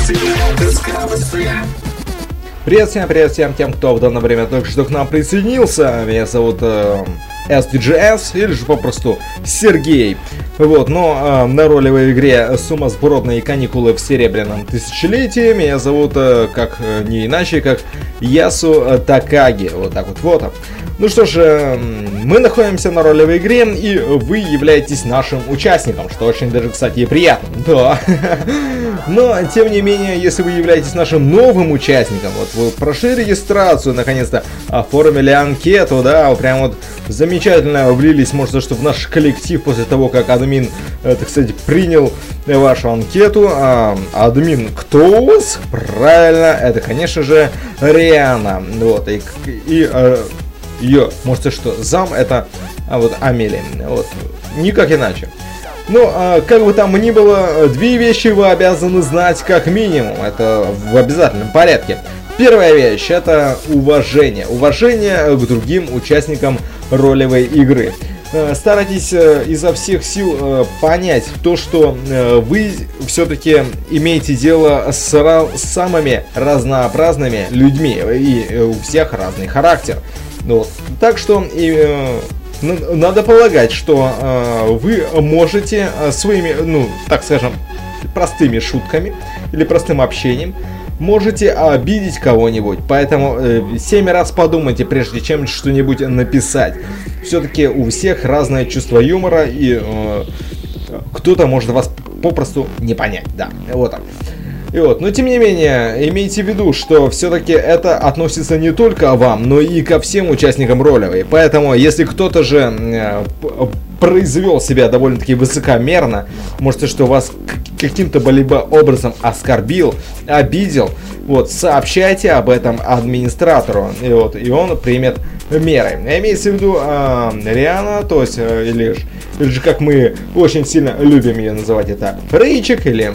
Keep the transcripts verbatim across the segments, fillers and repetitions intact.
Привет всем, привет всем тем, кто в данное время только что к нам присоединился. Меня зовут э, эс ди джи эс, или же попросту Сергей. Вот, но э, на ролевой игре «Сумасбродные каникулы в серебряном тысячелетии» меня зовут э, как э, не иначе, как Ясу Такаги. Вот так вот, вот. Ну что ж, э, мы находимся на ролевой игре, и вы являетесь нашим участником, что очень даже, кстати, и приятно. Да. Но, тем не менее, если вы являетесь нашим новым участником, вот вы прошли регистрацию, наконец-то оформили анкету, да, прям вот замечательно влились, может, что в наш коллектив после того, как админ, так сказать, принял вашу анкету. А, админ кто у вас? Правильно, это, конечно же, Риана. Вот, и, и ее, может, что, зам, это а вот Амелия. Вот, никак иначе. Ну, а, как бы там ни было, две вещи вы обязаны знать как минимум. Это в обязательном порядке. Первая вещь — это уважение. Уважение к другим участникам ролевой игры. Старайтесь изо всех сил понять то, что вы все-таки имеете дело с самыми разнообразными людьми. И у всех разный характер. Вот. Так что и, надо полагать, что вы можете своими, ну, так скажем, простыми шутками или простым общением можете обидеть кого-нибудь. Поэтому э, семь раз подумайте, прежде чем что-нибудь написать. Все-таки у всех разное чувство юмора, и э, кто-то может вас попросту не понять. Да, вот так. И вот, но тем не менее, имейте в виду, что все-таки это относится не только к вам, но и ко всем участникам ролевой. Поэтому, если кто-то же э, произвел себя довольно-таки высокомерно, может, что вас каким-то либо образом оскорбил, обидел, вот, сообщайте об этом администратору, и, вот, и он примет меры. Имеется в виду э, Риана, то есть, э, или, или же, как мы очень сильно любим ее называть, это Рейчик, или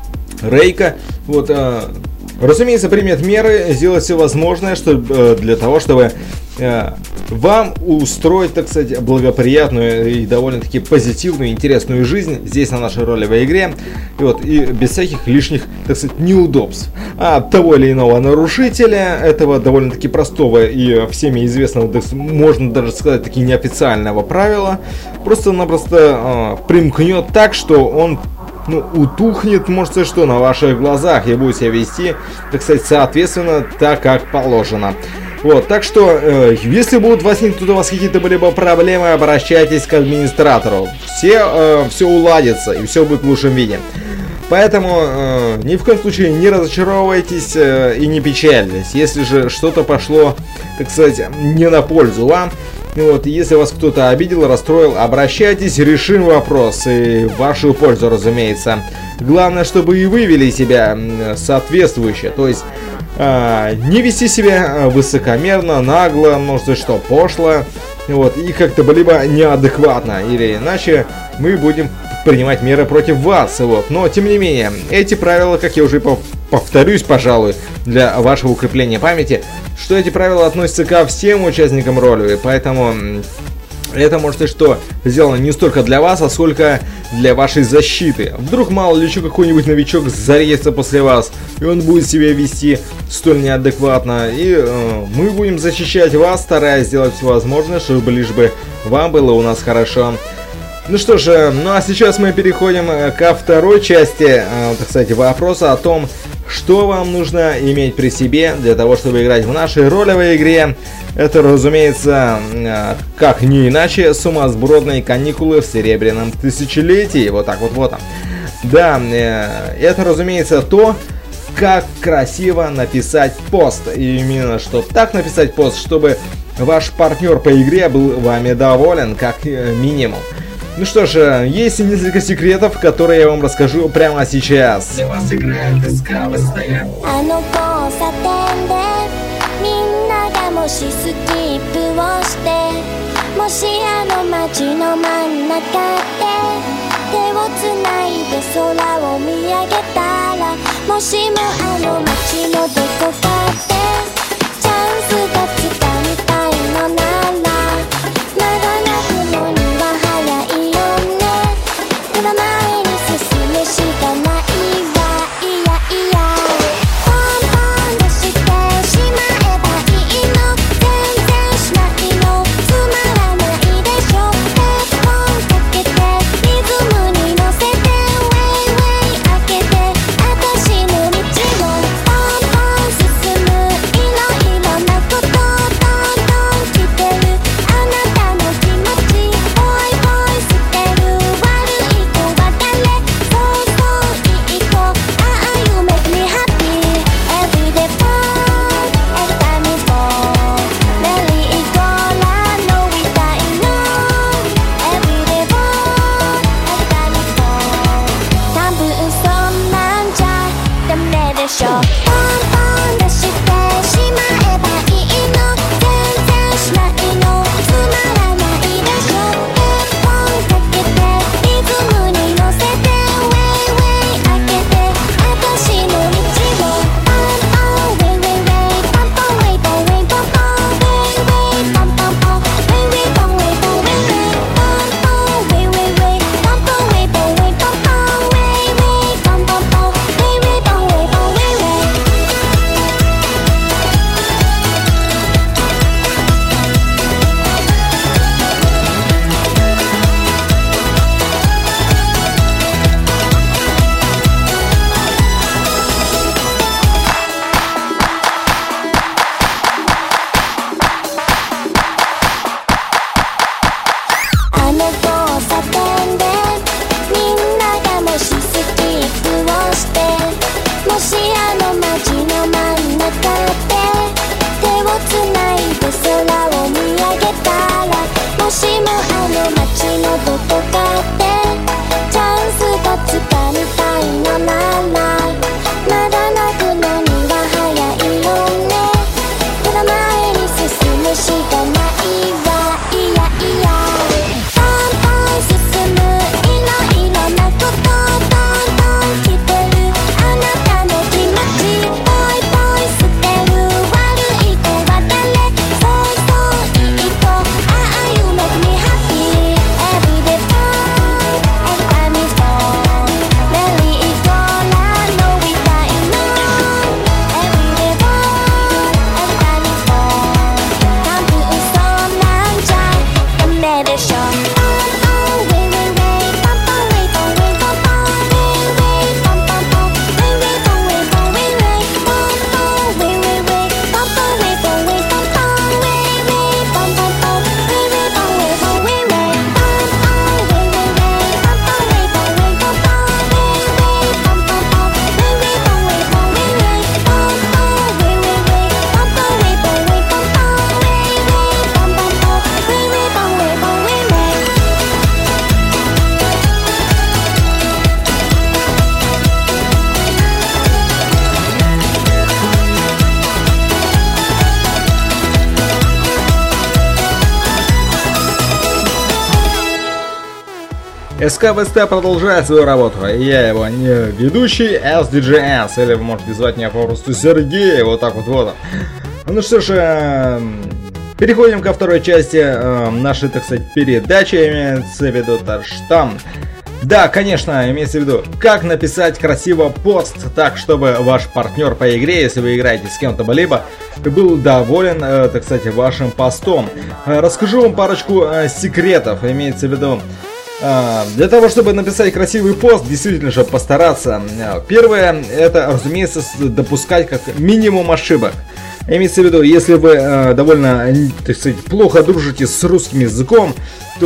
Рейка, вот, э, разумеется, примет меры, сделать все возможное, чтобы, э, для того, чтобы э, вам устроить, так сказать, благоприятную и довольно-таки позитивную, интересную жизнь здесь, на нашей ролевой игре, и, вот, и без всяких лишних, так сказать, неудобств. А того или иного нарушителя, этого довольно-таки простого и всеми известного, так, можно даже сказать, таки неофициального правила, просто-напросто э, примкнет так, что он, ну, утухнет, может, что, на ваших глазах, и будет себя вести, так сказать, соответственно, так, как положено. Вот, так что, э, если будут возникнуть у вас какие-то либо проблемы, обращайтесь к администратору. Все, э, все уладится, и все будет в лучшем виде. Поэтому э, ни в коем случае не разочаровывайтесь э, и не печальтесь, если же что-то пошло, так сказать, не на пользу вам. Вот, если вас кто-то обидел, расстроил, обращайтесь, решим вопрос, и в вашу пользу, разумеется. Главное, чтобы и вы вели себя соответствующе, то есть э, не вести себя высокомерно, нагло, может, что, пошло, вот, и как-то либо неадекватно, или иначе мы будем принимать меры против вас, вот. Но, тем не менее, эти правила, как я уже повторюсь, пожалуй, для вашего укрепления памяти, что эти правила относятся ко всем участникам роли, поэтому это, может, и что, сделано не столько для вас, а сколько для вашей защиты. Вдруг, мало ли, что какой-нибудь новичок зарежется после вас, и он будет себя вести столь неадекватно, и э, мы будем защищать вас, стараясь сделать все возможное, чтобы лишь бы вам было у нас хорошо. Ну что ж, ну а сейчас мы переходим ко второй части, э, так сказать, вопроса о том, что вам нужно иметь при себе для того, чтобы играть в нашей ролевой игре. Это, разумеется, э, как не иначе, «Сумасбродные каникулы в серебряном тысячелетии». Вот так вот, вот там. Да, э, это, разумеется, то, как красиво написать пост. И именно что так написать пост, чтобы ваш партнер по игре был вами доволен, как э, минимум. Ну что ж, есть несколько секретов, которые я вам расскажу прямо сейчас. Для вас играет СК постоянно. Yeah. эс ка ви эс ти продолжает свою работу. Я его не ведущий эс ди джей эс, или вы можете звать меня просто Сергей, вот так вот вот. Ну что ж, переходим ко второй части нашей, так сказать, передачи, имеется в виду то, что... Да, конечно, имеется в виду, как написать красиво пост так, чтобы ваш партнер по игре, если вы играете с кем-то-либо, был доволен, э, так сказать, вашим постом. Э, расскажу вам парочку э, секретов, имеется в виду. Э, для того, чтобы написать красивый пост, действительно же постараться. Первое, это, разумеется, допускать как минимум ошибок. Имеется в виду, если вы э, довольно, так сказать, плохо дружите с русским языком,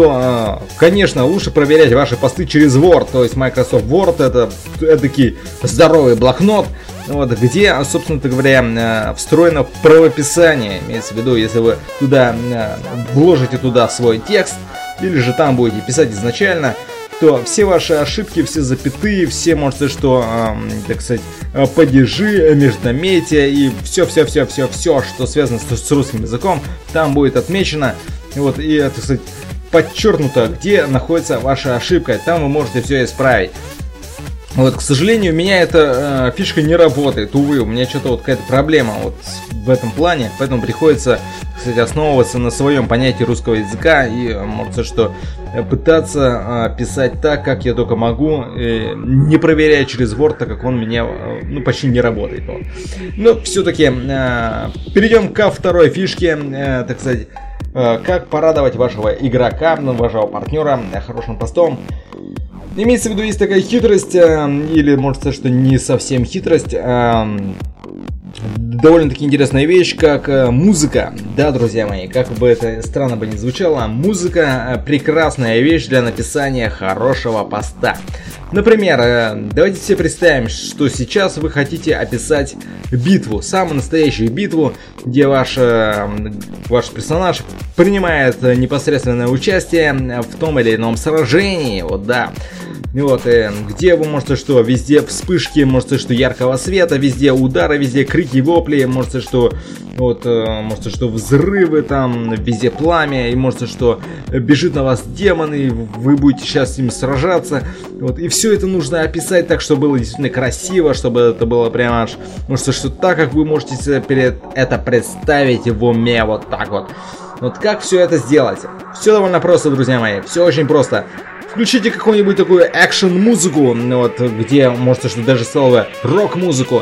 то, э, конечно, лучше проверять ваши посты через Word. То есть Microsoft Word это такой здоровый блокнот, вот, где, собственно говоря, э, встроено правописание. Имеется в виду, если вы туда э, вложите туда свой текст, или же там будете писать изначально, то все ваши ошибки, все запятые, все, может быть, что, э, так сказать, падежи, междометия и все-все-все-все-все, что связано с, с русским языком, там будет отмечено, вот, и, так сказать, подчеркнуто, где находится ваша ошибка, там вы можете все исправить. Вот, к сожалению, у меня эта э, фишка не работает, увы, у меня что-то вот какая-то проблема вот в этом плане, поэтому приходится, кстати, основываться на своем понятии русского языка и, может, что пытаться э, писать так, как я только могу, э, не проверяя через Word, так как он у меня э, ну, почти не работает. Вот. Но все-таки э, перейдем ко второй фишке, э, так сказать, э, как порадовать вашего игрока, вашего партнера хорошим постом. Имеется в виду, есть такая хитрость, э, или может сказать, что не совсем хитрость, э, довольно-таки интересная вещь, как э, музыка. Да, друзья мои, как бы это странно бы ни звучало, музыка э, прекрасная вещь для написания хорошего поста. Например, э, давайте себе представим, что сейчас вы хотите описать битву, самую настоящую битву, где ваш, э, ваш персонаж принимает непосредственное участие в том или ином сражении, вот да. Вот, э, где вы можете что, везде вспышки, можете что, яркого света, везде удары, везде крики, вопли, можете что, вот, э, можете что, взрывы там, везде пламя, и можете что, бежит на вас демон, и вы будете сейчас с ним сражаться, вот, и все это нужно описать так, чтобы было действительно красиво, чтобы это было прямо аж, может, что так, как вы можете себе перед это представить в уме, вот так вот. Вот как все это сделать? Все довольно просто, друзья мои, все очень просто. Включите какую-нибудь такую экшен-музыку, вот, где, можете, что даже целую рок-музыку,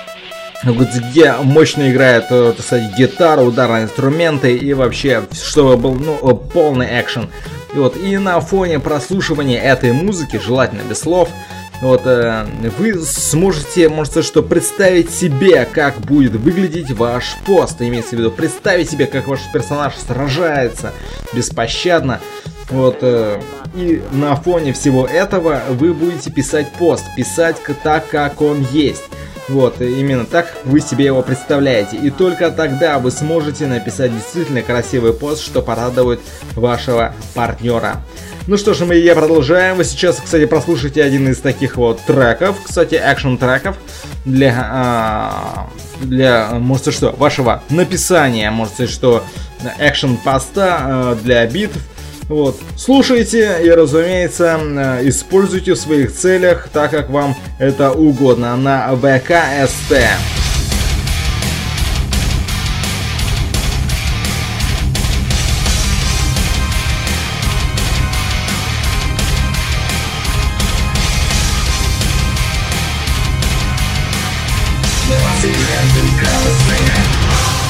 где мощно играет, так сказать, гитара, ударные инструменты и вообще, чтобы был, ну, полный экшен. И вот, и на фоне прослушивания этой музыки, желательно без слов, вот, э, вы сможете, может, что представить себе, как будет выглядеть ваш пост. Имеется в виду, представить себе, как ваш персонаж сражается беспощадно. Вот, э, и на фоне всего этого вы будете писать пост, писать так, как он есть. Вот, именно так вы себе его представляете. И только тогда вы сможете написать действительно красивый пост, что порадует вашего партнера. Ну что ж, мы и продолжаем. Вы сейчас, кстати, прослушаете один из таких вот треков, кстати, экшн-треков для, а, для, может, что, вашего написания, может, что, экшн-поста а, для битв. Вот, слушайте и, разумеется, используйте в своих целях так, как вам это угодно на вэ ка эс тэ. Let's see,